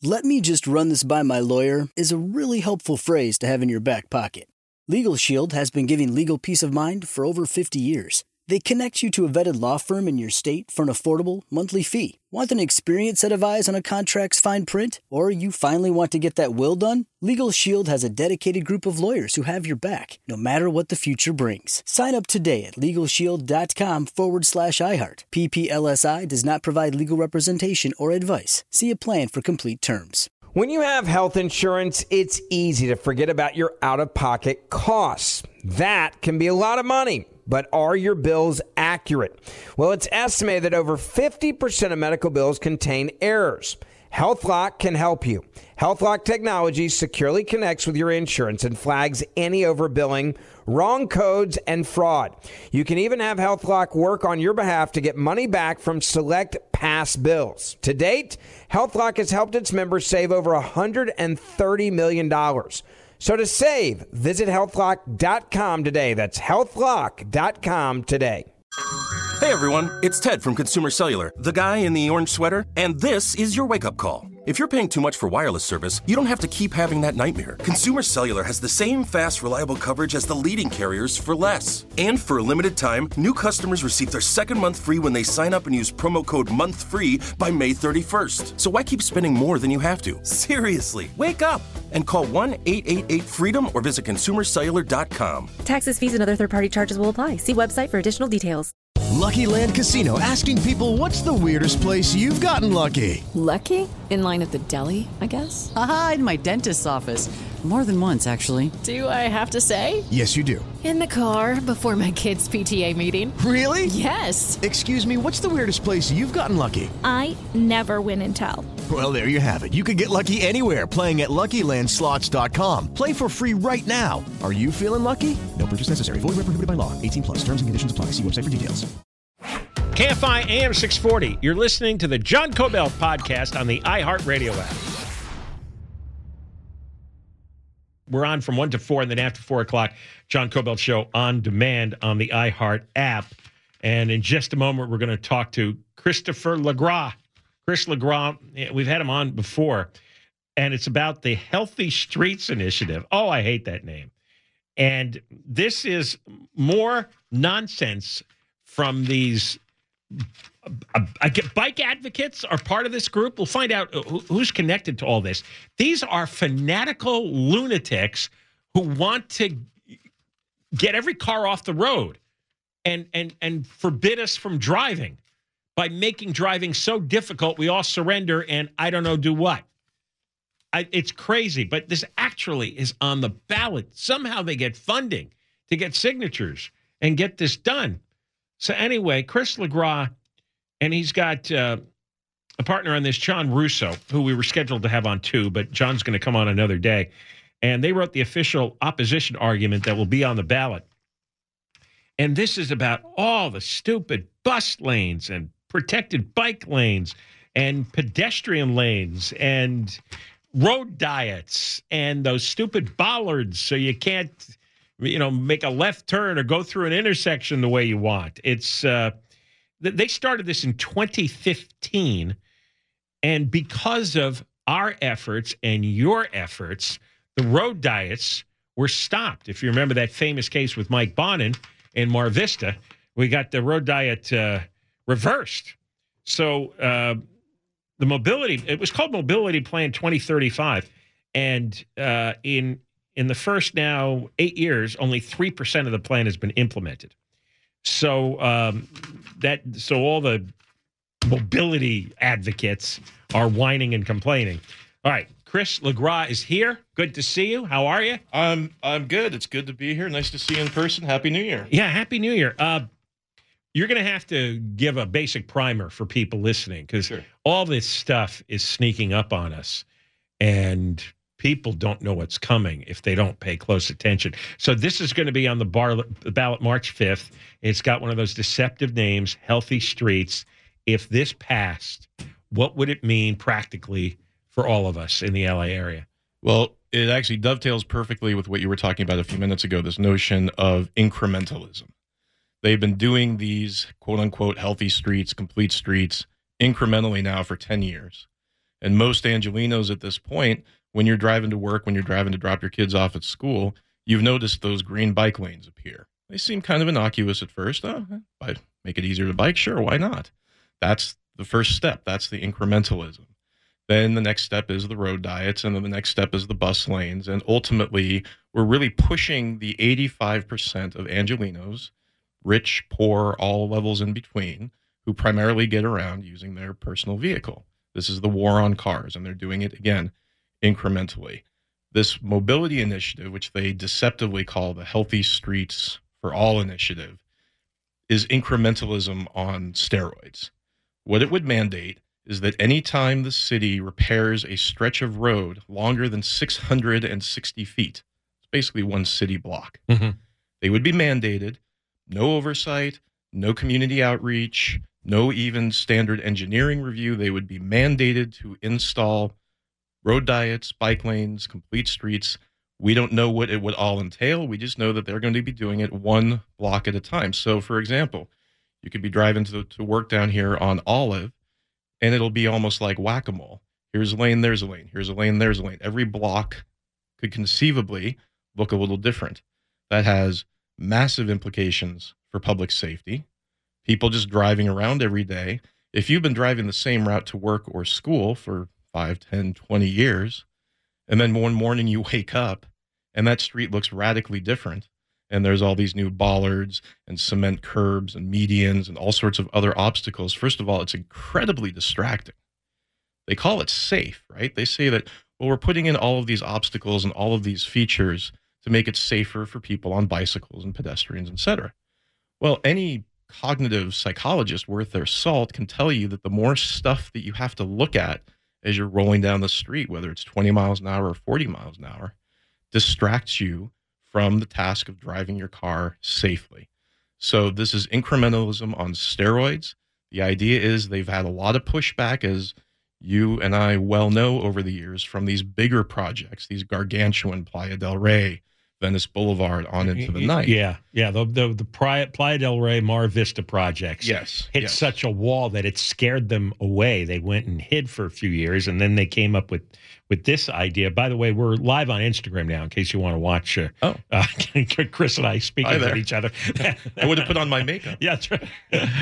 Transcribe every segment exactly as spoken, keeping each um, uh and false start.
"Let me just run this by my lawyer" is a really helpful phrase to have in your back pocket. Legal Shield has been giving legal peace of mind for over fifty years. They connect you to a vetted law firm in your state for an affordable monthly fee. Want an experienced set of eyes on a contract's fine print? Or you finally want to get that will done? Legal Shield has a dedicated group of lawyers who have your back, no matter what the future brings. Sign up today at LegalShield.com forward slash iHeart. P P L S I does not provide legal representation or advice. See a plan for complete terms. When you have health insurance, it's easy to forget about your out-of-pocket costs. That can be a lot of money. But are your bills accurate? Well, it's estimated that over fifty percent of medical bills contain errors. HealthLock can help you. HealthLock technology securely connects with your insurance and flags any overbilling, wrong codes, and fraud. You can even have HealthLock work on your behalf to get money back from select past bills. To date, HealthLock has helped its members save over one hundred thirty million dollars. So to save, visit health lock dot com today. That's health lock dot com today. Hey everyone, it's Ted from Consumer Cellular, the guy in the orange sweater, and this is your wake-up call. If you're paying too much for wireless service, you don't have to keep having that nightmare. Consumer Cellular has the same fast, reliable coverage as the leading carriers for less. And for a limited time, new customers receive their second month free when they sign up and use promo code MONTHFREE by May thirty-first. So why keep spending more than you have to? Seriously, wake up and call one eight eight eight FREEDOM or visit consumer cellular dot com. Taxes, fees, and other third-party charges will apply. See website for additional details. Lucky Land Casino, asking people, what's the weirdest place you've gotten lucky? Lucky? In line at the deli, I guess? Aha, in my dentist's office. More than once, actually. Do I have to say? Yes, you do. In the car before my kids' P T A meeting. Really? Yes. Excuse me, what's the weirdest place you've gotten lucky? I never win and tell. Well, there you have it. You can get lucky anywhere, playing at Lucky Land Slots dot com. Play for free right now. Are you feeling lucky? No purchase necessary. Void where prohibited by law. eighteen plus. Terms and conditions apply. See website for details. K F I A M six forty. You're listening to the John Kobylt podcast on the iHeartRadio app. We're on from one to four, and then after four o'clock, John Kobylt Show on demand on the iHeart app. And in just a moment, we're going to talk to Christopher LaGras. Chris LaGras, we've had him on before, and it's about the Healthy Streets Initiative. Oh, I hate that name. And this is more nonsense from these I get bike advocates are part of this group. We'll find out who, who's connected to all this. These are fanatical lunatics who want to get every car off the road and and and forbid us from driving by making driving so difficult we all surrender and I don't know do what. I, it's crazy, but this actually is on the ballot. Somehow they get funding to get signatures and get this done. So anyway, Chris LaGras, and he's got uh, a partner on this, John Russo, who we were scheduled to have on too, but John's going to come on another day. And they wrote the official opposition argument that will be on the ballot. And this is about all the stupid bus lanes and protected bike lanes and pedestrian lanes and road diets and those stupid bollards so you can't, you know, make a left turn or go through an intersection the way you want. It's uh, they started this in twenty fifteen, and because of our efforts and your efforts, the road diets were stopped. If you remember that famous case with Mike Bonin in Mar Vista, we got the road diet uh, reversed. So uh, the mobility, it was called Mobility Plan twenty thirty-five, and uh, in in the first now eight years, only three percent of the plan has been implemented. So um, that so all the mobility advocates are whining and complaining. All right, Chris LaGras is here. Good to see you. How are you? I'm I'm good. It's good to be here. Nice to see you in person. Happy New Year. Yeah, Happy New Year. Uh, you're going to have to give a basic primer for people listening because sure. all this stuff is sneaking up on us, and people don't know what's coming if they don't pay close attention. So this is going to be on the, bar, the ballot March fifth. It's got one of those deceptive names, Healthy Streets. If this passed, what would it mean practically for all of us in the L A area? Well, it actually dovetails perfectly with what you were talking about a few minutes ago, this notion of incrementalism. They've been doing these quote-unquote healthy streets, complete streets, incrementally now for ten years. And most Angelenos at this point, when you're driving to work, when you're driving to drop your kids off at school, you've noticed those green bike lanes appear. They seem kind of innocuous at first. Oh, but make it easier to bike? Sure, why not? That's the first step. That's the incrementalism. Then the next step is the road diets, and then the next step is the bus lanes. And ultimately, we're really pushing the eighty-five percent of Angelenos, rich, poor, all levels in between, who primarily get around using their personal vehicle. This is the war on cars, and they're doing it, again, incrementally. This mobility initiative, which they deceptively call the Healthy Streets for All initiative, is incrementalism on steroids. What it would mandate is that any time the city repairs a stretch of road longer than six hundred sixty feet, it's basically one city block, mm-hmm. they would be mandated, no oversight, no community outreach, no even standard engineering review. They would be mandated to install road diets, bike lanes, complete streets. We don't know what it would all entail. We just know that they're going to be doing it one block at a time. So, for example, you could be driving to, to work down here on Olive, and it'll be almost like whack-a-mole. Here's a lane, there's a lane. Here's a lane, there's a lane. Every block could conceivably look a little different. That has massive implications for public safety. People just driving around every day. If you've been driving the same route to work or school for five, ten, twenty years, and then one morning you wake up and that street looks radically different, and there's all these new bollards and cement curbs and medians and all sorts of other obstacles. First of all, it's incredibly distracting. They call it safe, right? They say that, well, we're putting in all of these obstacles and all of these features to make it safer for people on bicycles and pedestrians, et cetera. Well, any cognitive psychologist worth their salt can tell you that the more stuff that you have to look at as you're rolling down the street, whether it's twenty miles an hour or forty miles an hour, distracts you from the task of driving your car safely. So this is incrementalism on steroids. The idea is they've had a lot of pushback, as you and I well know over the years, from these bigger projects, these gargantuan Playa del Rey, Venice Boulevard on into the night. Yeah, yeah. The the, the Playa, Playa del Rey, Mar Vista projects yes, hit yes. such a wall that it scared them away. They went and hid for a few years, and then they came up with, with this idea. By the way, we're live on Instagram now in case you want to watch uh, oh. uh, Chris and I speaking with each other. I would have put on my makeup. Yeah, that's right.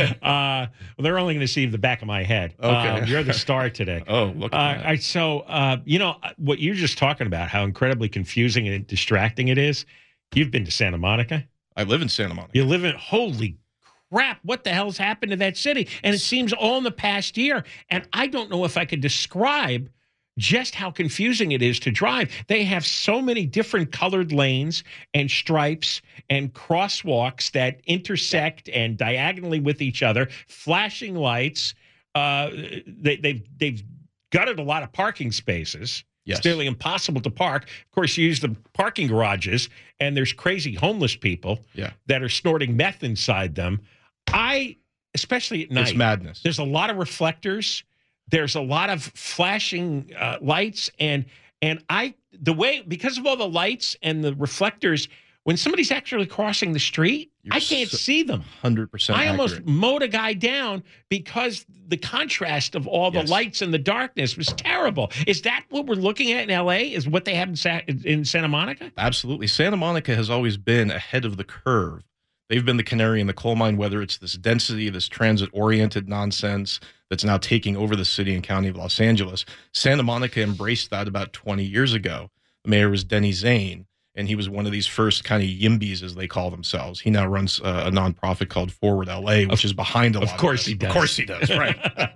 Uh, well, they're only going to see the back of my head. Okay. Uh, you're the star today. Oh, look at uh, that. I, so, uh, you know, what you're just talking about, how incredibly confusing and distracting it is. You've been to Santa Monica. I live in Santa Monica. You live in, holy crap, what the hell's happened to that city? And it seems all in the past year. And I don't know if I could describe just how confusing it is to drive. They have so many different colored lanes and stripes and crosswalks that intersect and diagonally with each other, flashing lights. Uh, they, they've, they've gutted a lot of parking spaces. Yes. It's nearly impossible to park. Of course, you use the parking garages, and there's crazy homeless people yeah. that are snorting meth inside them. I, especially at night, it's madness. There's a lot of reflectors. There's a lot of flashing uh, lights, and and I the way because of all the lights and the reflectors, when somebody's actually crossing the street, You're I can't so, see them. one hundred percent I accurate. almost mowed a guy down because the contrast of all the yes. lights and the darkness was terrible. Is that what we're looking at in L A? Is what they have in, Sa- in Santa Monica? Absolutely. Santa Monica has always been ahead of the curve. They've been the canary in the coal mine, whether it's this density, this transit-oriented nonsense that's now taking over the city and county of Los Angeles. Santa Monica embraced that about twenty years ago. The mayor was Denny Zane, and he was one of these first kind of YIMBYs, as they call themselves. He now runs uh, a nonprofit called Forward L A, which of, is behind a lot of Of course this. he does. Of course he does, right.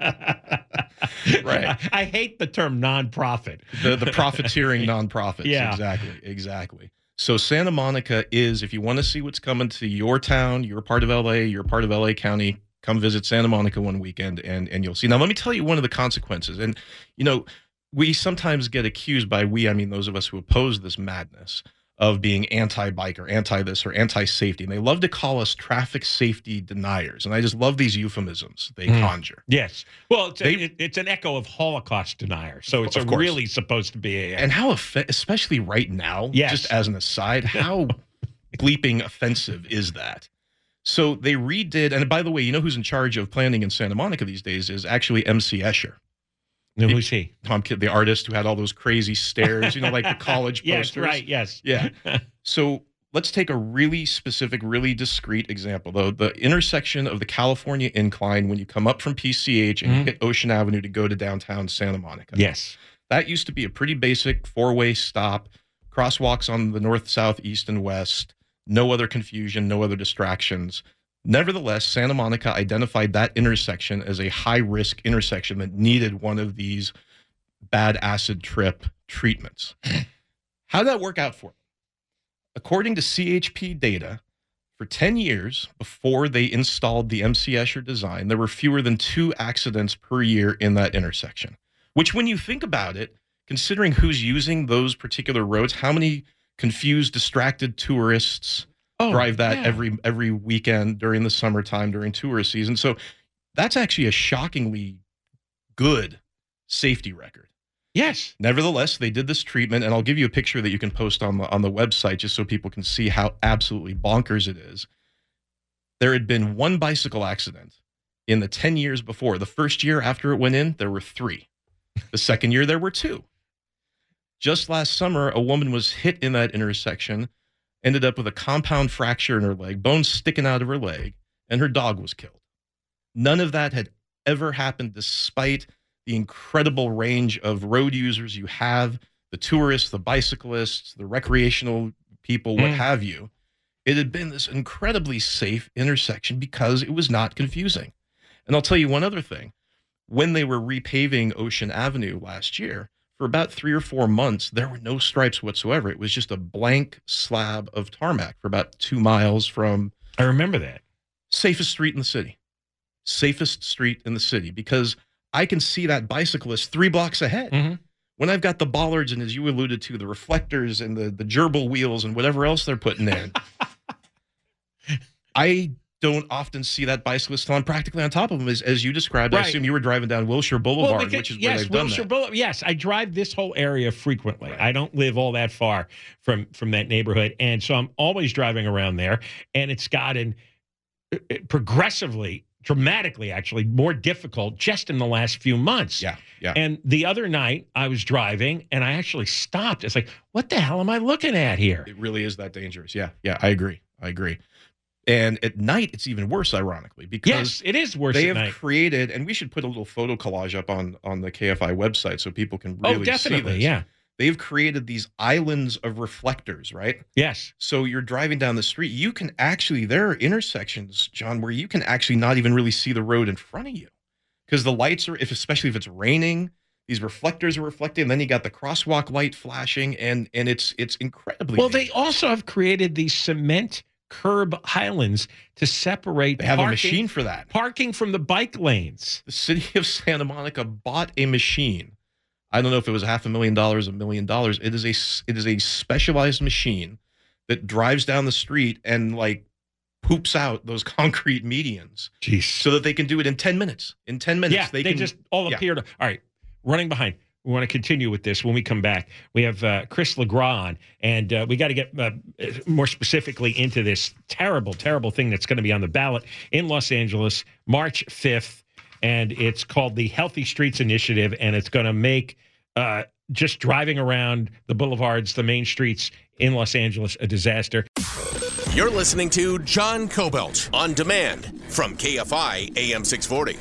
right. I, I hate the term nonprofit. The, the profiteering nonprofits. Yeah. Exactly, exactly. So Santa Monica is, if you want to see what's coming to your town, you're part of L A, you're part of L A County, come visit Santa Monica one weekend and, and you'll see. Now, let me tell you one of the consequences. And, you know, we sometimes get accused by we, I mean, those of us who oppose this madness, of being anti-bike or anti-this or anti-safety. And they love to call us traffic safety deniers. And I just love these euphemisms they mm. conjure. Yes. Well, it's, they, a, it, it's an echo of Holocaust denier. So it's a course. really supposed to be a... And how, off- especially right now, yes. just as an aside, how bleeping offensive is that? So they redid, and by the way, you know who's in charge of planning in Santa Monica these days is actually M C Escher. No, who's he? Tom Kidd, the artist who had all those crazy stairs, you know, like the college yes, posters. right, yes. Yeah. So let's take a really specific, really discrete example, though. The intersection of the California Incline when you come up from P C H and Mhm. hit Ocean Avenue to go to downtown Santa Monica. Yes. That used to be a pretty basic four-way stop, crosswalks on the north, south, east, and west, no other confusion, no other distractions. Nevertheless, Santa Monica identified that intersection as a high-risk intersection that needed one of these bad acid trip treatments. How did that work out for them? According to C H P data, for ten years before they installed the M C Escher design, there were fewer than two accidents per year in that intersection, which when you think about it, considering who's using those particular roads, how many confused, distracted tourists Oh, drive that yeah. every every weekend during the summertime, during tourist season. So that's actually a shockingly good safety record. Yes. Nevertheless, they did this treatment, and I'll give you a picture that you can post on the on the website just so people can see how absolutely bonkers it is. There had been one bicycle accident in the ten years before. The first year after it went in, there were three. The second year, there were two. Just last summer, a woman was hit in that intersection, ended up with a compound fracture in her leg, bones sticking out of her leg, and her dog was killed. None of that had ever happened despite the incredible range of road users you have, the tourists, the bicyclists, the recreational people, what Mm. have you. It had been this incredibly safe intersection because it was not confusing. And I'll tell you one other thing. When they were repaving Ocean Avenue last year, for about three or four months, there were no stripes whatsoever. It was just a blank slab of tarmac for about two miles from I remember that. safest street in the city. Safest street in the city, because I can see that bicyclist three blocks ahead. Mhm. When I've got the bollards and, as you alluded to, the reflectors and the, the gerbil wheels and whatever else they're putting in, I don't often see that bicyclist till I'm practically on top of them, as, as you described. Right. I assume you were driving down Wilshire Boulevard, because- which is where yes, they've done Wilshire that. Boulevard. Yes, I drive this whole area frequently. Right. I don't live all that far from from that neighborhood, and so I'm always driving around there. And it's gotten uh, uh, progressively, dramatically, actually more difficult just in the last few months. Yeah, yeah. And the other night, I was driving, and I actually stopped. It's like, what the hell am I looking at here? It really is that dangerous. Yeah, yeah, I agree. I agree. And at night, it's even worse, ironically, because Yes, it is worse they at have night. created, and we should put a little photo collage up on, on the K F I website so people can really Oh, definitely, see this. yeah. They've created these islands of reflectors, right? Yes. So you're driving down the street. You can actually, there are intersections, John, where you can actually not even really see the road in front of you because the lights are, if especially if it's raining, these reflectors are reflecting. And then you got the crosswalk light flashing, and and it's it's incredibly. Well, they dangerous. also have created these cement curb islands to separate. They have a parking- machine for that. Parking from the bike lanes. The city of Santa Monica bought a machine. I don't know if it was half a million dollars, a million dollars. It is a it is a specialized machine that drives down the street and like poops out those concrete medians, Jeez. so that they can do it in ten minutes. In ten minutes, Yeah, they, can just all yeah. appear to. All right, running behind. We want to continue with this when we come back. We have uh, Chris LeGras on, and uh, we got to get uh, more specifically into this terrible, terrible thing that's going to be on the ballot in Los Angeles, March fifth, and it's called the Healthy Streets Initiative, and it's going to make uh, just driving around the boulevards, the main streets in Los Angeles, a disaster. You're listening to John Cobelt on demand from K F I A M six forty.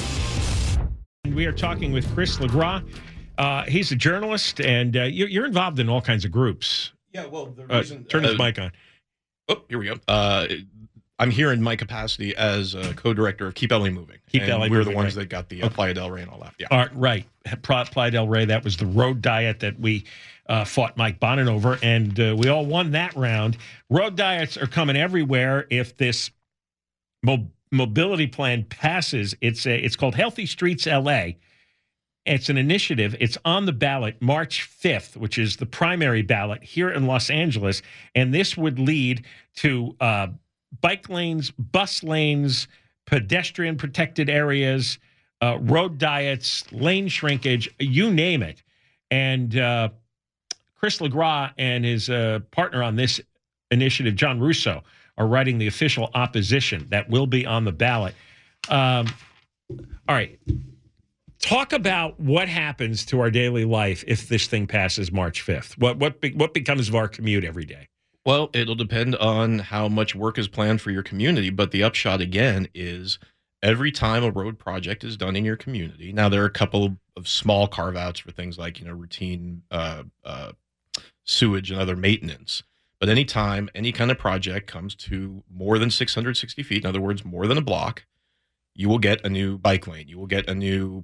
We are talking with Chris LeGras. Uh, he's a journalist, and uh, you're, you're involved in all kinds of groups. Yeah, well, the Uh, reason turn his uh, mic on. Oh, here we go. Uh, I'm here in my capacity as a co-director of Keep L A Moving. Keep and L A we're Moving, the ones right. that got the uh, Playa del Rey and all that. Yeah. Uh, right. Pl- Playa del Rey, that was the road diet that we uh, fought Mike Bonin over, and uh, we all won that round. Road diets are coming everywhere if this mo- mobility plan passes. It's a, it's called Healthy Streets L A. It's an initiative. It's on the ballot March fifth, which is the primary ballot here in Los Angeles, and this would lead to uh, bike lanes, bus lanes, pedestrian protected areas, uh, road diets, lane shrinkage, you name it. And uh, Chris LeGras and his uh, partner on this initiative, John Russo, are writing the official opposition that will be on the ballot. Um, all right. talk about what happens to our daily life if this thing passes March fifth. What what be, what becomes of our commute every day? Well, it'll depend on how much work is planned for your community. But the upshot, again, is every time a road project is done in your community. Now, there are a couple of small carve-outs for things like, you know, routine uh, uh, sewage and other maintenance. But anytime any kind of project comes to more than six hundred sixty feet, in other words, more than a block, you will get a new bike lane. You will get a new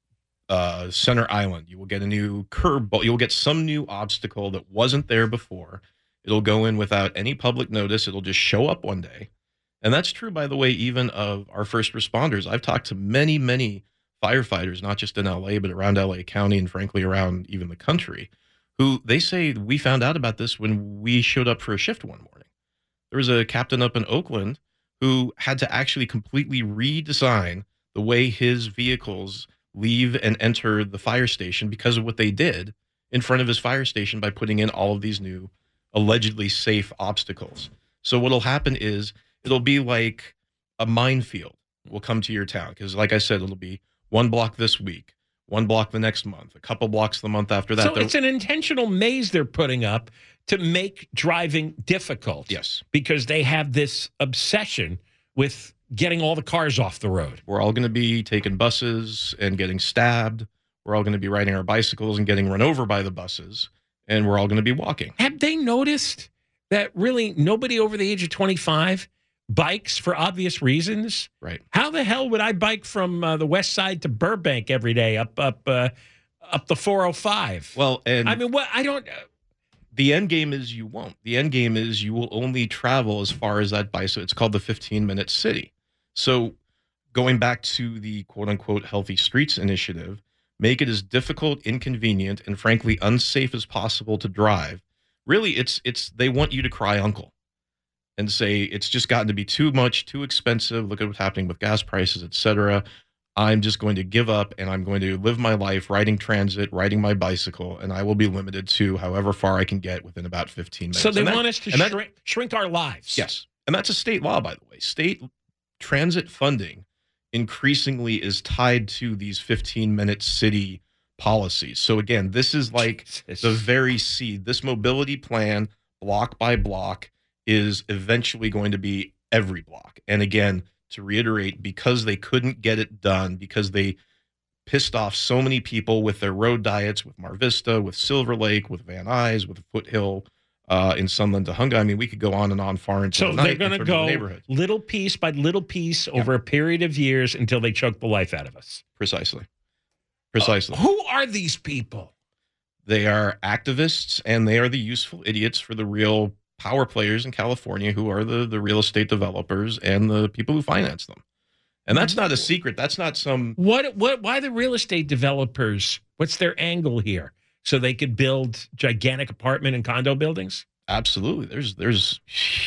uh, center island. You will get a new curb. You will get some new obstacle that wasn't there before. It'll go in without any public notice. It'll just show up one day. And that's true, by the way, even of our first responders. I've talked to many, many firefighters, not just in L A, but around L A County and frankly around even the country, who they say we found out about this when we showed up for a shift one morning. There was a captain up in Oakland who had to actually completely redesign the way his vehicles leave and enter the fire station because of what they did in front of his fire station by putting in all of these new allegedly safe obstacles. So what'll happen is it'll be like a minefield will come to your town. Because like I said, it'll be one block this week, one block the next month, a couple blocks the month after that. So it's an intentional maze they're putting up to make driving difficult. Yes. Because they have this obsession with getting all the cars off the road. We're all going to be taking buses and getting stabbed. We're all going to be riding our bicycles and getting run over by the buses. And we're all going to be walking. Have they noticed that really nobody over the age of twenty-five bikes for obvious reasons? Right. How the hell would I bike from uh, the west side to Burbank every day up up uh, up the four oh five? Well, and I mean, what I don't. Uh, the end game is you won't. The end game is you will only travel as far as that bicycle. It's called the fifteen minute city. So, going back to the quote unquote Healthy Streets initiative. Make it as difficult, inconvenient, and frankly unsafe as possible to drive. Really, it's it's they want you to cry uncle and say it's just gotten to be too much, too expensive. Look at what's happening with gas prices, et cetera. I'm just going to give up and I'm going to live my life riding transit, riding my bicycle, and I will be limited to however far I can get within about fifteen minutes. So they that, want us to that, shrink, shrink our lives. Yes. And that's a state law, by the way. State transit funding increasingly is tied to these fifteen minute city policies. So again, this is like Jesus. The very seed. This mobility plan, block by block, is eventually going to be every block. And again, to reiterate, because they couldn't get it done, because they pissed off so many people with their road diets, with Mar Vista, with Silver Lake, with Van Nuys, with Foothill, Uh, in Sunland to Hunga. I mean, we could go on and on far into so the night. So they're going to go little piece by little piece yeah. over a period of years until they choke the life out of us. Precisely. Precisely. Uh, who are these people? They are activists, and they are the useful idiots for the real power players in California, who are the, the real estate developers and the people who finance them. And that's not a secret. That's not some... What? What? Why the real estate developers? What's their angle here? So they could build gigantic apartment and condo buildings? Absolutely. There's there's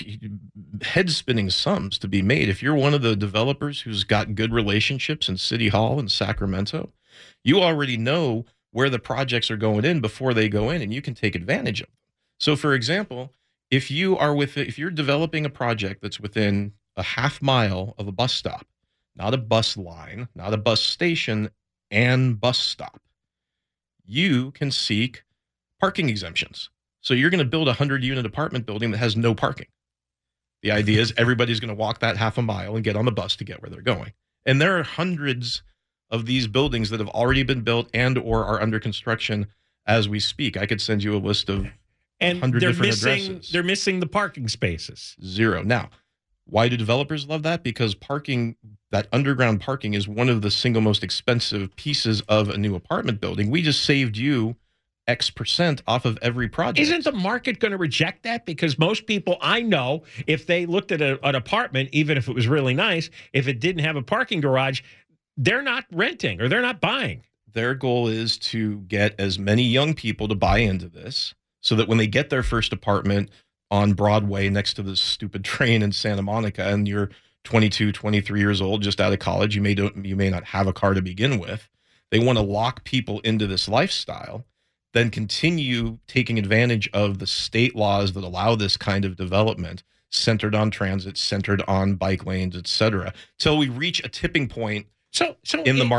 head-spinning sums to be made. If you're one of the developers who's got good relationships in City Hall in Sacramento, you already know where the projects are going in before they go in, and you can take advantage of them. So, for example, if you are with if you're developing a project that's within a half mile of a bus stop, not a bus line, not a bus station, and bus stop, you can seek parking exemptions. So you're going to build a hundred-unit apartment building that has no parking. The idea is everybody's going to walk that half a mile and get on the bus to get where they're going. And there are hundreds of these buildings that have already been built and or are under construction as we speak. I could send you a list of and one hundred they're different missing, addresses. They're missing the parking spaces. Zero. Now, why do developers love that? Because parking, that underground parking is one of the single most expensive pieces of a new apartment building. We just saved you X percent off of every project. Isn't the market going to reject that? Because most people I know, if they looked at a, an apartment, even if it was really nice, if it didn't have a parking garage, they're not renting or they're not buying. Their goal is to get as many young people to buy into this so that when they get their first apartment on Broadway next to this stupid train in Santa Monica and you're twenty-two, twenty-three years old, just out of college, you may don't, you may not have a car to begin with. They want to lock people into this lifestyle, then continue taking advantage of the state laws that allow this kind of development centered on transit, centered on bike lanes, et cetera, till we reach a tipping point so, so in the it, market.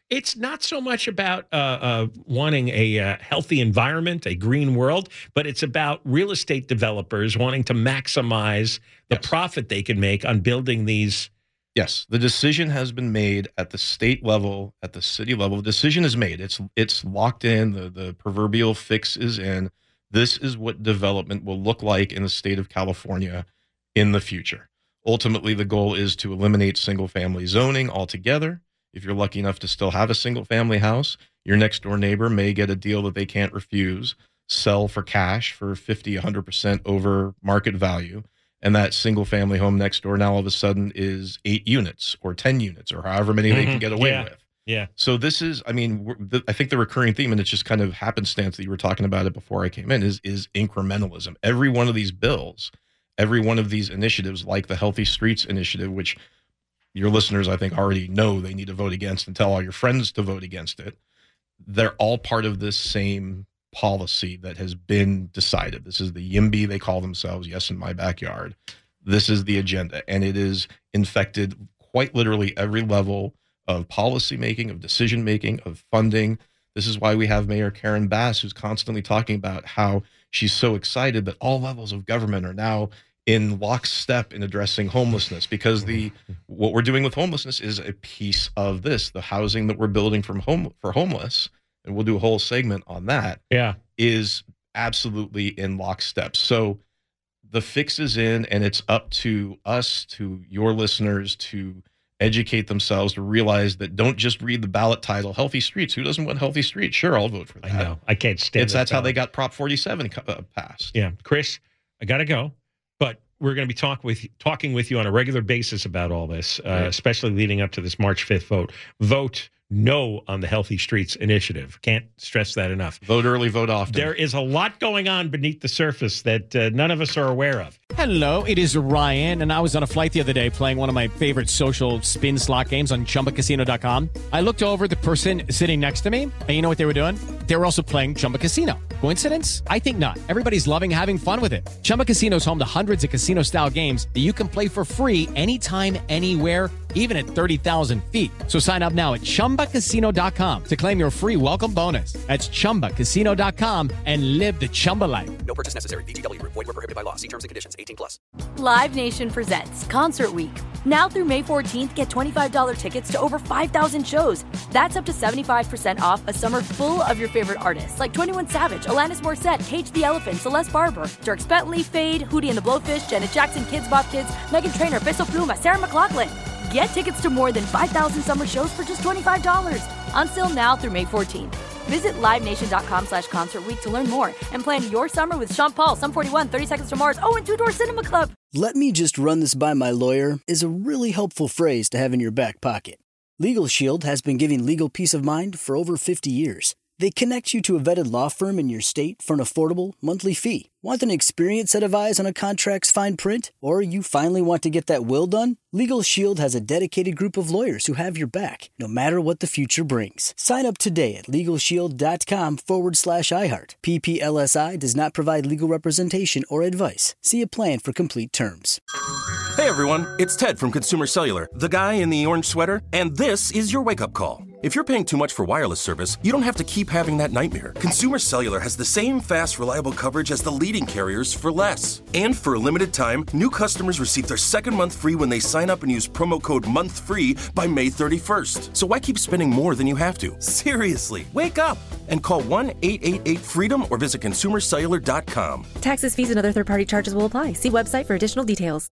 It's not so much about uh, uh, wanting a uh, healthy environment, a green world, but it's about real estate developers wanting to maximize the Yes. profit they can make on building these. Yes, the decision has been made at the state level, at the city level. The decision is made. It's it's locked in. The the proverbial fix is in. This is what development will look like in the state of California in the future. Ultimately, the goal is to eliminate single-family zoning altogether. If you're lucky enough to still have a single-family house, your next-door neighbor may get a deal that they can't refuse, sell for cash for fifty, one hundred percent over market value, and that single-family home next door now all of a sudden is eight units or ten units or however many mm-hmm. they can get away yeah. with. Yeah. So this is, I mean, we're, the, I think the recurring theme, and it's just kind of happenstance that you were talking about it before I came in, is is incrementalism. Every one of these bills, every one of these initiatives, like the Healthy Streets Initiative, which your listeners, I think, already know they need to vote against and tell all your friends to vote against it. They're all part of this same policy that has been decided. This is the YIMBY, they call themselves, Yes in My Backyard. This is the agenda, and it is infected quite literally every level of policy making, of decision making, of funding. This is why we have Mayor Karen Bass, who's constantly talking about how she's so excited that all levels of government are now in lockstep in addressing homelessness, because the what we're doing with homelessness is a piece of this. The housing that we're building from home for homeless, and we'll do a whole segment on that, yeah, is absolutely in lockstep. So the fix is in, and it's up to us, to your listeners, to educate themselves, to realize that don't just read the ballot title, Healthy Streets. Who doesn't want Healthy Streets? Sure, I'll vote for that. I know. I can't stand it. That's how they got Prop forty-seven uh, passed. Yeah. Chris, I got to go. But we're going to be talk with, talking with you on a regular basis about all this, uh, right. especially leading up to this March fifth vote. Vote no on the Healthy Streets Initiative. Can't stress that enough. Vote early, vote often. There is a lot going on beneath the surface that uh, none of us are aware of. Hello, it is Ryan, and I was on a flight the other day playing one of my favorite social spin slot games on Chumba Casino dot com. I looked over at the person sitting next to me, and you know what they were doing? They were also playing Chumba Casino. Coincidence? I think not. Everybody's loving having fun with it. Chumba Casino is home to hundreds of casino-style games that you can play for free anytime, anywhere, even at thirty thousand feet. So sign up now at Chumba Casino dot com to claim your free welcome bonus. That's Chumba Casino dot com and live the Chumba life. No purchase necessary. V G W. Void where prohibited by law. See terms and conditions. eighteen plus. Live Nation presents Concert Week. Now through May fourteenth, get twenty-five dollars tickets to over five thousand shows. That's up to seventy-five percent off a summer full of your favorite artists like twenty-one Savage, Alanis Morissette, Cage the Elephant, Celeste Barber, Dierks Bentley, Fade, Hootie and the Blowfish, Janet Jackson, Kids Bop Kids, Meghan Trainor, Peso Pluma, Sarah McLachlan. Get tickets to more than five thousand summer shows for just twenty-five dollars. On sale now through May fourteenth. Visit livenation.com slash concert week to learn more and plan your summer with Sean Paul, Sum forty-one, thirty Seconds to Mars, oh, and Two Door Cinema Club. Let me just run this by my lawyer is a really helpful phrase to have in your back pocket. Legal Shield has been giving legal peace of mind for over fifty years. They connect you to a vetted law firm in your state for an affordable monthly fee. Want an experienced set of eyes on a contract's fine print? Or you finally want to get that will done? Legal Shield has a dedicated group of lawyers who have your back, no matter what the future brings. Sign up today at LegalShield.com forward slash iHeart. P P L S I does not provide legal representation or advice. See a plan for complete terms. Hey everyone, it's Ted from Consumer Cellular, the guy in the orange sweater, and this is your wake-up call. If you're paying too much for wireless service, you don't have to keep having that nightmare. Consumer Cellular has the same fast, reliable coverage as the leading carriers for less. And for a limited time, new customers receive their second month free when they sign up and use promo code MONTHFREE by May thirty-first. So why keep spending more than you have to? Seriously, wake up and call one eight eight eight freedom or visit consumer cellular dot com. Taxes, fees, and other third-party charges will apply. See website for additional details.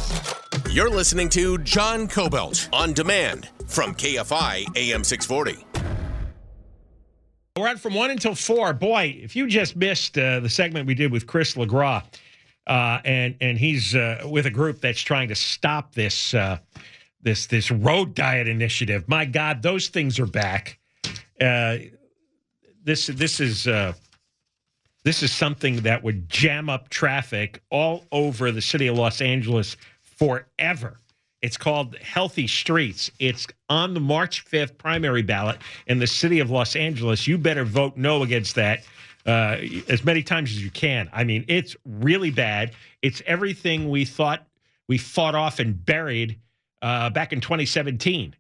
You're listening to John Kobylt on demand from K F I A M six forty. We're on from one until four. Boy, if you just missed uh, the segment we did with Chris LeGras, uh, and and he's uh, with a group that's trying to stop this uh, this this road diet initiative. My God, those things are back. Uh, this this is uh, this is something that would jam up traffic all over the city of Los Angeles forever. It's called Healthy Streets. It's on the March fifth primary ballot in the city of Los Angeles. You better vote no against that uh, as many times as you can. I mean, it's really bad. It's everything we thought we fought off and buried uh, back in twenty seventeen.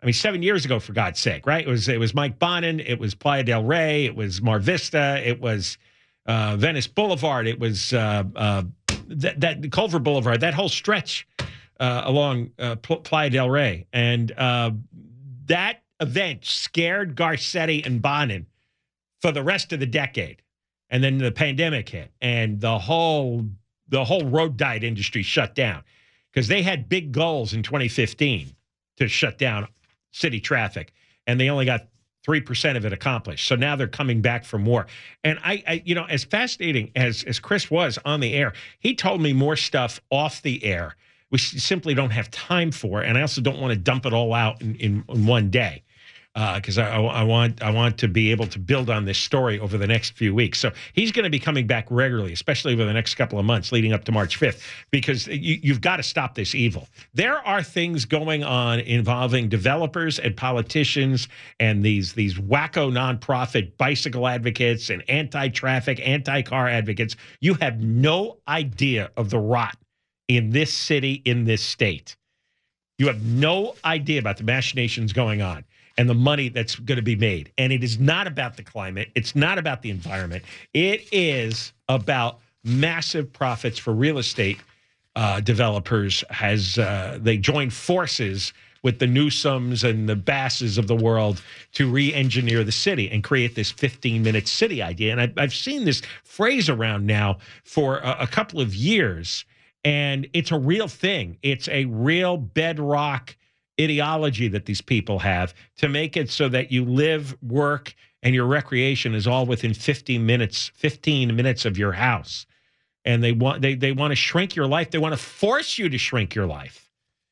I mean, seven years ago, for God's sake, right? It was it was Mike Bonin, it was Playa del Rey, it was Mar Vista, it was uh, Venice Boulevard, it was uh, uh, that, that Culver Boulevard, that whole stretch uh, along uh, Playa del Rey. And uh, that event scared Garcetti and Bonin for the rest of the decade. And then the pandemic hit, and the whole the whole road diet industry shut down because they had big goals in twenty fifteen to shut down city traffic, and they only got three percent of it accomplished. So now they're coming back for more. And I, I, you know, as fascinating as as Chris was on the air, he told me more stuff off the air, which simply don't have time for, and I also don't want to dump it all out in, in, in one day. Because uh, I, I want I want to be able to build on this story over the next few weeks. So he's going to be coming back regularly, especially over the next couple of months leading up to March fifth, because you, you've got to stop this evil. There are things going on involving developers and politicians and these, these wacko nonprofit bicycle advocates and anti-traffic, anti-car advocates. You have no idea of the rot in this city, in this state. You have no idea about the machinations going on and the money that's going to be made. And it is not about the climate. It's not about the environment. It is about massive profits for real estate uh, developers as uh, they join forces with the Newsoms and the Basses of the world to re-engineer the city and create this fifteen-minute city idea. And I've, I've seen this phrase around now for a, a couple of years, and it's a real thing. It's a real bedrock ideology that these people have to make it so that you live, work, and your recreation is all within fifteen minutes, fifteen minutes of your house. And they want they they want to shrink your life. They want to force you to shrink your life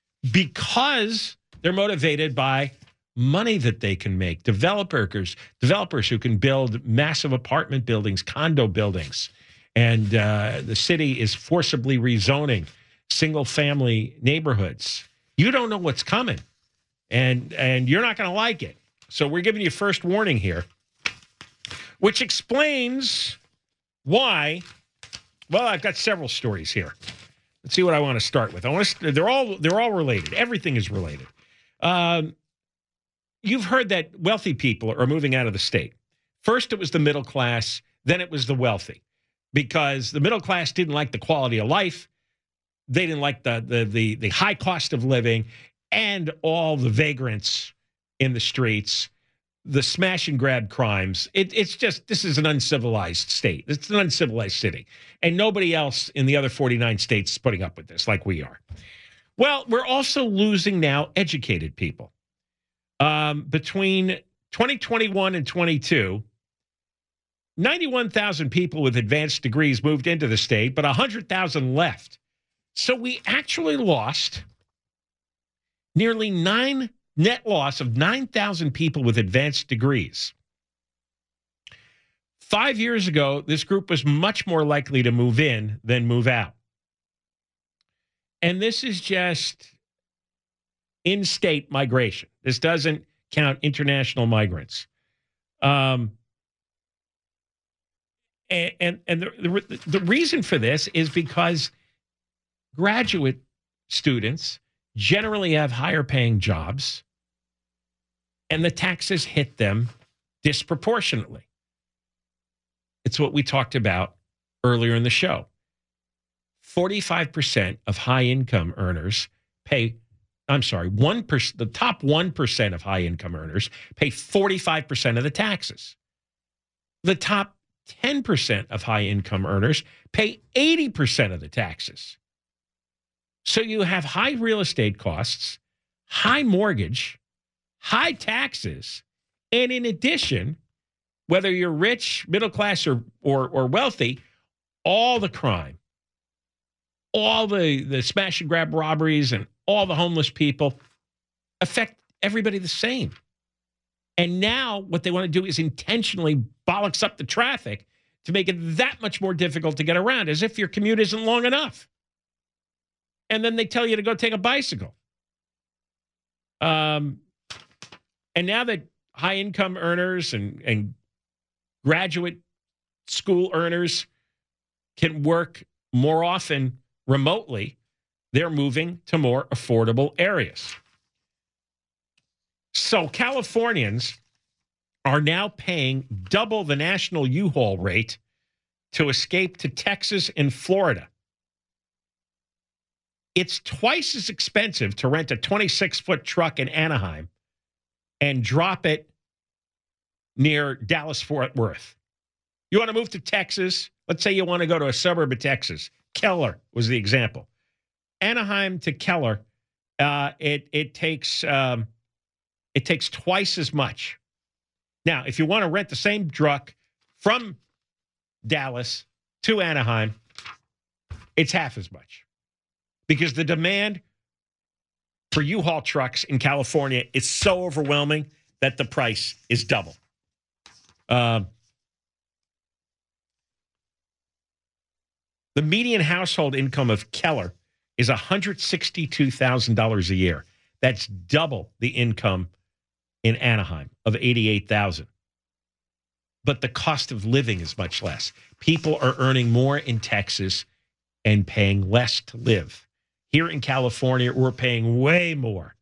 because they're motivated by money that they can make. Developers, developers who can build massive apartment buildings, condo buildings, and uh, the city is forcibly rezoning single-family neighborhoods. You don't know what's coming, and and you're not going to like it. So we're giving you first warning here, which explains why. Well, I've got several stories here. Let's see what I want to start with. I want to. They're all they're all related. Everything is related. Um, you've heard that wealthy people are moving out of the state. First, it was the middle class. Then it was the wealthy, because the middle class didn't like the quality of life. They didn't like the, the the the high cost of living and all the vagrants in the streets, the smash and grab crimes. It, it's just, this is an uncivilized state. It's an uncivilized city. And nobody else in the other forty-nine states is putting up with this like we are. Well, we're also losing now educated people. Um, between twenty twenty-one and twenty-two, ninety-one thousand people with advanced degrees moved into the state, but one hundred thousand left. So we actually lost nearly nine, net loss of nine thousand people with advanced degrees. Five years ago, this group was much more likely to move in than move out. And this is just in-state migration. This doesn't count international migrants. Um, and and, and the, the, the reason for this is because graduate students generally have higher paying jobs, and the taxes hit them disproportionately. It's what we talked about earlier in the show. forty-five percent of high income earners pay, I'm sorry, one percent, the top one percent of high income earners pay forty-five percent of the taxes. The top ten percent of high income earners pay eighty percent of the taxes. So you have high real estate costs, high mortgage, high taxes, and in addition, whether you're rich, middle class, or or, or wealthy, all the crime, all the, the smash and grab robberies, and all the homeless people affect everybody the same. And now what they want to do is intentionally bollocks up the traffic to make it that much more difficult to get around, as if your commute isn't long enough. And then they tell you to go take a bicycle. Um, and now that high-income earners and, and graduate school earners can work more often remotely, they're moving to more affordable areas. So Californians are now paying double the national U-Haul rate to escape to Texas and Florida. It's twice as expensive to rent a twenty-six foot truck in Anaheim and drop it near Dallas-Fort Worth. You want to move to Texas? Let's say you want to go to a suburb of Texas. Keller was the example. Anaheim to Keller, uh, it it takes um, it takes twice as much. Now, if you want to rent the same truck from Dallas to Anaheim, it's half as much. Because the demand for U-Haul trucks in California is so overwhelming that the price is double. Um, the median household income of Keller is one hundred sixty-two thousand dollars a year. That's double the income in Anaheim of eighty-eight thousand dollars. But the cost of living is much less. People are earning more in Texas and paying less to live. Here in California, we're paying way more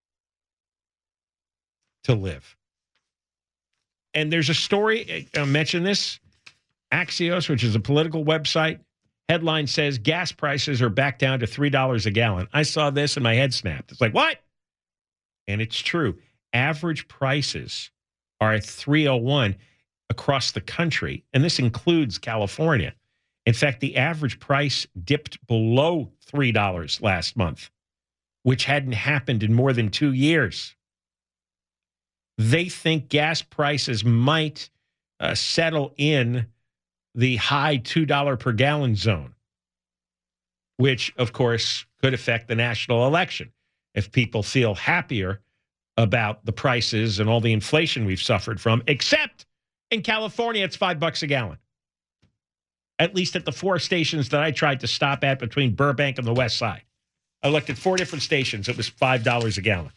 to live. And there's a story, I mentioned this, Axios, which is a political website, headline says gas prices are back down to three dollars a gallon. I saw this and my head snapped. It's like, what? And it's true. Average prices are at three oh one across the country, and this includes California. In fact, the average price dipped below three dollars last month, which hadn't happened in more than two years. They think gas prices might uh, settle in the high two dollars per gallon zone, which, of course, could affect the national election. If people feel happier about the prices and all the inflation we've suffered from, except in California, it's five bucks a gallon. At least at the four stations that I tried to stop at between Burbank and the West Side. I looked at four different stations. It was five dollars a gallon.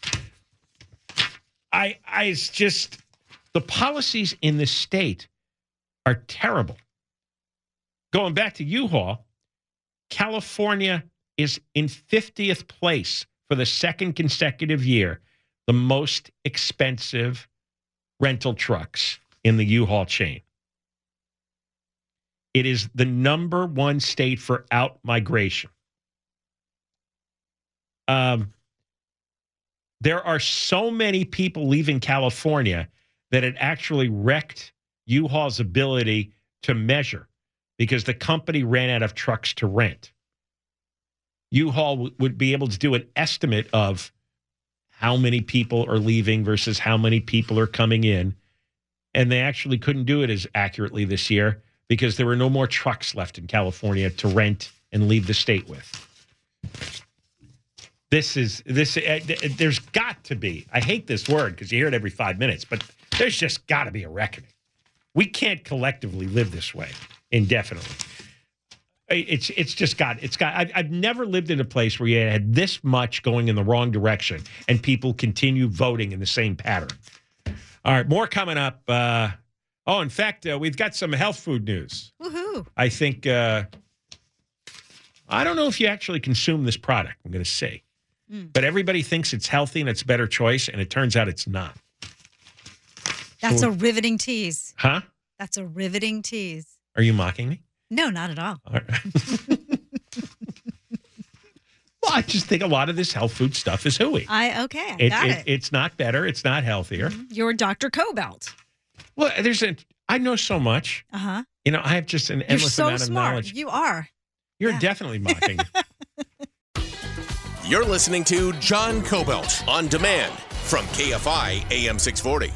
I, I it's just, the policies in this state are terrible. Going back to U-Haul, California is in fiftieth place for the second consecutive year, the most expensive rental trucks in the U-Haul chain. It is the number one state for out-migration. Um, there are so many people leaving California that it actually wrecked U-Haul's ability to measure because the company ran out of trucks to rent. U-Haul w- would be able to do an estimate of how many people are leaving versus how many people are coming in, and they actually couldn't do it as accurately this year because there were no more trucks left in California to rent and leave the state with. This is, this. Uh, there's got to be, I hate this word because you hear it every five minutes, but there's just got to be a reckoning. We can't collectively live this way indefinitely. It's it's just got, it's got, I've, I've never lived in a place where you had this much going in the wrong direction and people continue voting in the same pattern. All right, more coming up. Uh, Oh, in fact, uh, we've got some health food news. Woohoo. I think, uh, I don't know if you actually consume this product, I'm going to say. Mm. But everybody thinks it's healthy and it's a better choice, and it turns out it's not. That's so, a riveting tease. Huh? That's a riveting tease. Are you mocking me? No, not at all. all right. Well, I just think a lot of this health food stuff is hooey. I Okay, I it, got it, it. It's not better. It's not healthier. Mm-hmm. You're Doctor Cobelt. Well, there's a, I know so much. Uh-huh. You know, I have just an endless You're so amount of smart. knowledge. You are. You're yeah. definitely mocking. You're listening to John Cobelt on demand from K F I A M six forty.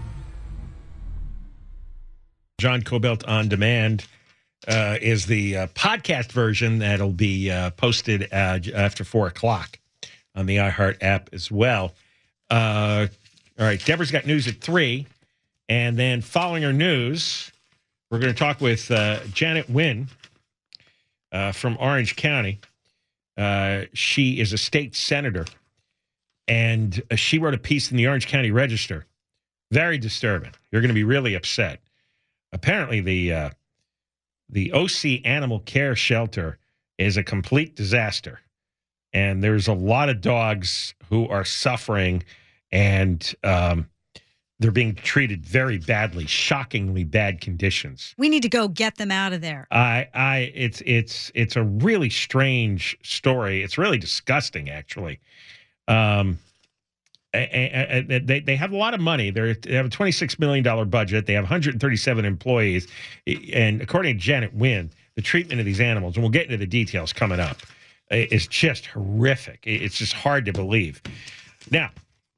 John Cobelt on demand uh, is the uh, podcast version that'll be uh, posted uh, after four o'clock on the iHeart app as well. Uh, all right, Deborah's got news at three. And then following her news, we're going to talk with uh, Janet Wynn uh, from Orange County. Uh, she is a state senator, and uh, she wrote a piece in the Orange County Register. Very disturbing. You're going to be really upset. Apparently, the uh, the O C Animal Care Shelter is a complete disaster, and there's a lot of dogs who are suffering and um, they're being treated very badly, shockingly bad conditions. We need to go get them out of there. I, I, it's, it's, it's a really strange story. It's really disgusting, actually. Um, and, and they they have a lot of money. They're, they have a twenty-six million dollars budget. They have one hundred thirty-seven employees, and according to Janet Wynn, the treatment of these animals, and we'll get into the details coming up, is just horrific. It's just hard to believe. Now,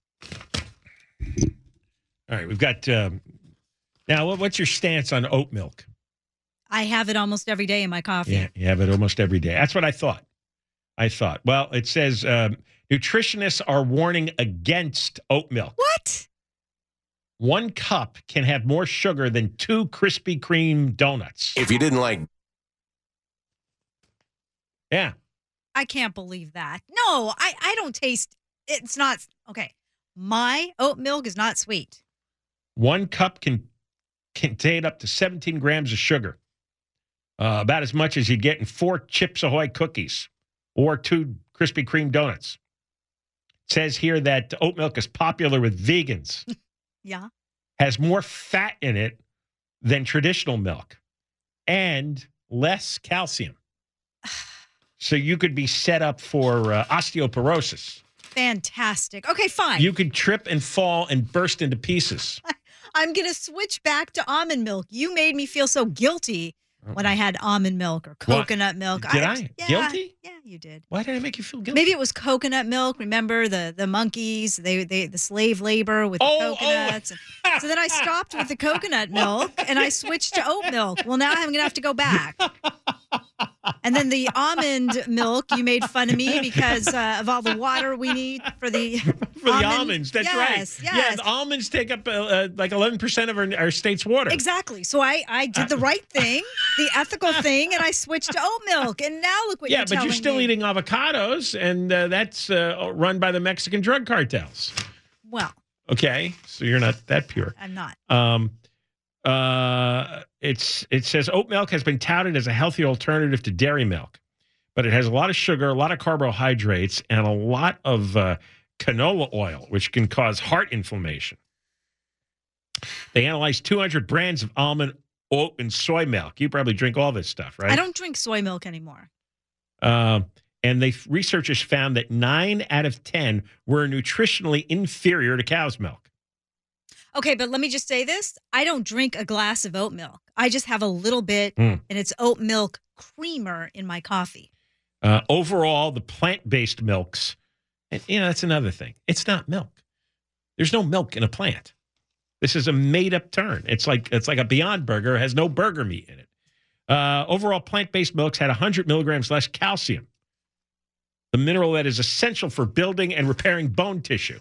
all right, we've got. Um, now, what's your stance on oat milk? I have it almost every day in my coffee. Yeah, you have it almost every day. That's what I thought. I thought. Well, it says um, nutritionists are warning against oat milk. What? One cup can have more sugar than two Krispy Kreme donuts. If you didn't like. Yeah. I can't believe that. No, I, I don't taste. It's not. Okay. My oat milk is not sweet. One cup can contain up to seventeen grams of sugar, uh, about as much as you get in four Chips Ahoy cookies or two Krispy Kreme donuts. It says here that oat milk is popular with vegans. Yeah. Has more fat in it than traditional milk and less calcium. So you could be set up for uh, osteoporosis. Fantastic. Okay, fine. You could trip and fall and burst into pieces. I'm going to switch back to almond milk. You made me feel so guilty when I had almond milk or coconut What? milk. Did I? Yeah, Guilty? Yeah, you did. Why did I make you feel guilty? Maybe it was coconut milk. Remember the the monkeys, they they the slave labor with the Oh, coconuts. oh. And so then I stopped with the coconut milk and I switched to oat milk. Well, now I'm going to have to go back. And then the almond milk, you made fun of me because uh, of all the water we need for the For the almond- almonds, that's yes, right. Yes, Yeah, the almonds take up uh, uh, like eleven percent of our, our state's water. Exactly. So I, I did the right thing, the ethical thing, and I switched to oat milk. And now look what Yeah, you're but you're telling still me. eating avocados, and uh, that's uh, run by the Mexican drug cartels. Well, Okay, so you're not that pure. I'm not. Um, uh, it's it says oat milk has been touted as a healthy alternative to dairy milk, but it has a lot of sugar, a lot of carbohydrates, and a lot of uh, canola oil, which can cause heart inflammation. They analyzed two hundred brands of almond, oat, and soy milk. You probably drink all this stuff, right? I don't drink soy milk anymore. Uh, and they researchers found that nine out of ten were nutritionally inferior to cow's milk. Okay, but let me just say this. I don't drink a glass of oat milk. I just have a little bit, Mm. and it's oat milk creamer in my coffee. Uh, overall, the plant-based milks, and you know that's another thing. It's not milk. There's no milk in a plant. This is a made-up term. It's like it's like a Beyond Burger. It has no burger meat in it. Uh, overall, plant-based milks had one hundred milligrams less calcium, the mineral that is essential for building and repairing bone tissue.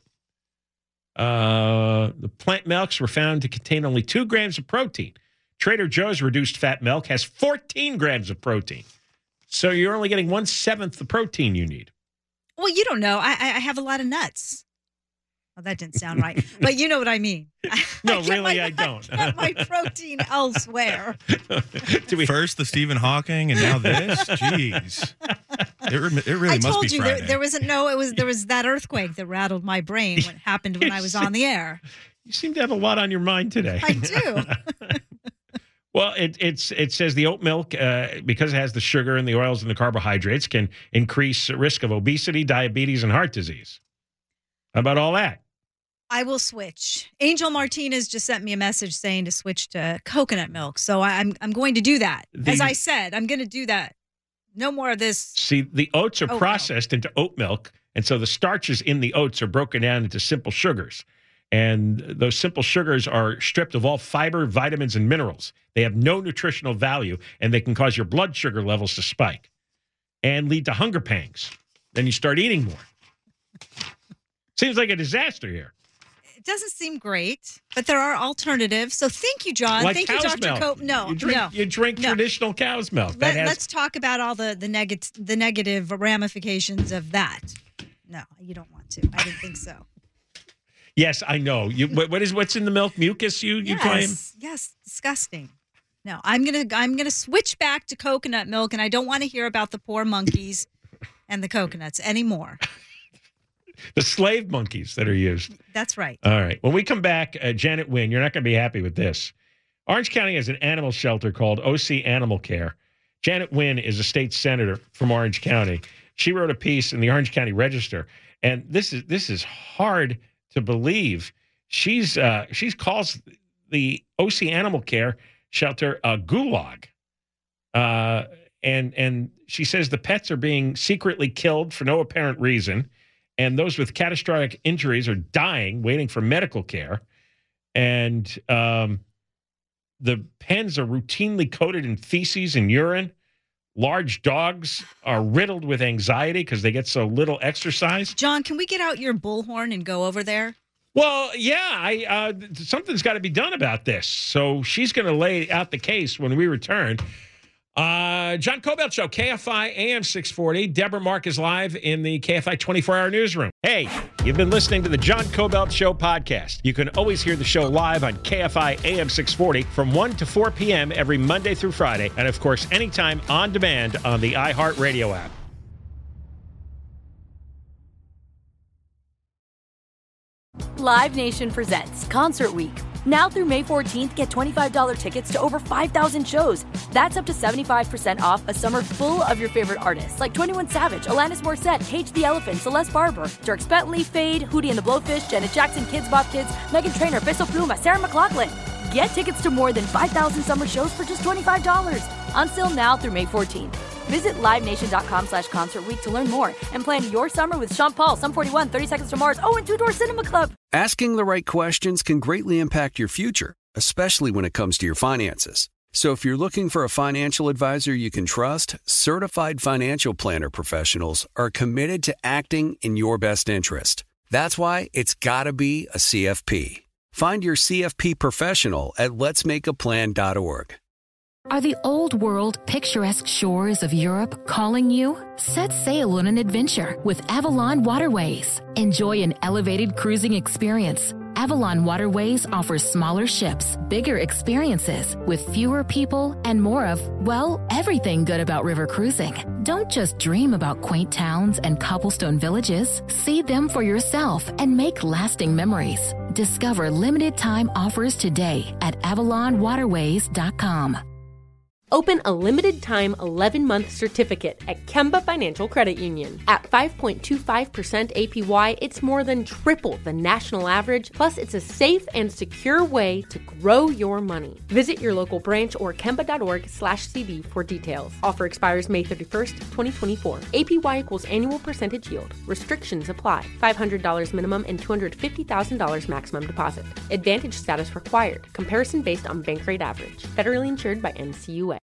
Uh, the plant milks were found to contain only two grams of protein. Trader Joe's reduced fat milk has fourteen grams of protein. So you're only getting one-seventh the protein you need. Well, you don't know. I, I I have a lot of nuts. Well, that didn't sound right, but you know what I mean. No, I get really, my- I don't. I get my protein elsewhere. First the Stephen Hawking, and now this. Jeez, it, re- it really I must told be you Friday. there, there wasn't no. It was there was that earthquake that rattled my brain when it happened when I was on the air. You seem to have a lot on your mind today. I do. Well, it it's it says the oat milk, uh, because it has the sugar and the oils and the carbohydrates, can increase the risk of obesity, diabetes, and heart disease. How about all that? I will switch. Angel Martinez just sent me a message saying to switch to coconut milk. So I- I'm I'm going to do that. The- As I said, I'm going to do that. No more of this. See, the oats are Oat milk. processed into oat milk, and so the starches in the oats are broken down into simple sugars. And those simple sugars are stripped of all fiber, vitamins, and minerals. They have no nutritional value, and they can cause your blood sugar levels to spike and lead to hunger pangs. Then you start eating more. Seems like a disaster here. It doesn't seem great, but there are alternatives. So thank you, John. Like thank you, cow's Doctor milk. Cope. No, you drink, no. You drink No. traditional cow's milk. That Let, has let's talk about all the the, neg- the negative ramifications of that. No, you don't want to. I didn't think so. Yes, I know. You what, what is what's in the milk? Mucus? You you claim? Yes, yes, disgusting. No, I'm gonna I'm gonna switch back to coconut milk, and I don't want to hear about the poor monkeys and the coconuts anymore. the slave monkeys that are used. That's right. All right. When we come back, uh, Janet Wynn, you're not going to be happy with this. Orange County has an animal shelter called O C Animal Care. Janet Wynn is a state senator from Orange County. She wrote a piece in the Orange County Register, and this is this is hard to believe. She's uh, she calls the O C Animal Care shelter a gulag, uh, and and she says the pets are being secretly killed for no apparent reason, and those with catastrophic injuries are dying, waiting for medical care, and um, the pens are routinely coated in feces and urine. Large dogs are riddled with anxiety because they get so little exercise. John, can we get out your bullhorn and go over there? Well, yeah, I uh, something's got to be done about this. So she's going to lay out the case when we return. Uh, John Kobylt Show, K F I A M six forty. Deborah Mark is live in the K F I twenty-four hour newsroom. Hey, you've been listening to the John Kobylt Show podcast. You can always hear the show live on K F I A M six forty from one to four p.m. every Monday through Friday. And, of course, anytime on demand on the iHeartRadio app. Live Nation presents Concert Week. Now through May fourteenth, get twenty-five dollars tickets to over five thousand shows. That's up to seventy-five percent off a summer full of your favorite artists like twenty-one Savage, Alanis Morissette, Cage the Elephant, Celeste Barber, Dierks Bentley, Fade, Hootie and the Blowfish, Janet Jackson, Kids Bop Kids, Meghan Trainor, Bissell Pluma, Sarah McLachlan. Get tickets to more than five thousand summer shows for just twenty-five dollars. On sale now through May fourteenth. Visit livenation.com slash concert week to learn more and plan your summer with Sean Paul, Sum forty-one, thirty Seconds to Mars, oh, and Two Door Cinema Club. Asking the right questions can greatly impact your future, especially when it comes to your finances. So if you're looking for a financial advisor you can trust, certified financial planner professionals are committed to acting in your best interest. That's why it's got to be a C F P. Find your C F P professional at lets make a plan dot org. Are the old world picturesque shores of Europe calling you? Set sail on an adventure with Avalon Waterways. Enjoy an elevated cruising experience. Avalon Waterways offers smaller ships, bigger experiences, with fewer people and more of, well, everything good about river cruising. Don't just dream about quaint towns and cobblestone villages. See them for yourself and make lasting memories. Discover limited time offers today at avalon waterways dot com. Open a limited-time eleven-month certificate at Kemba Financial Credit Union. At five point two five percent A P Y, it's more than triple the national average, plus it's a safe and secure way to grow your money. Visit your local branch or kemba.org slash CD for details. Offer expires May thirty-first, twenty twenty-four. A P Y equals annual percentage yield. Restrictions apply. five hundred dollars minimum and two hundred fifty thousand dollars maximum deposit. Advantage status required. Comparison based on bank rate average. Federally insured by N C U A.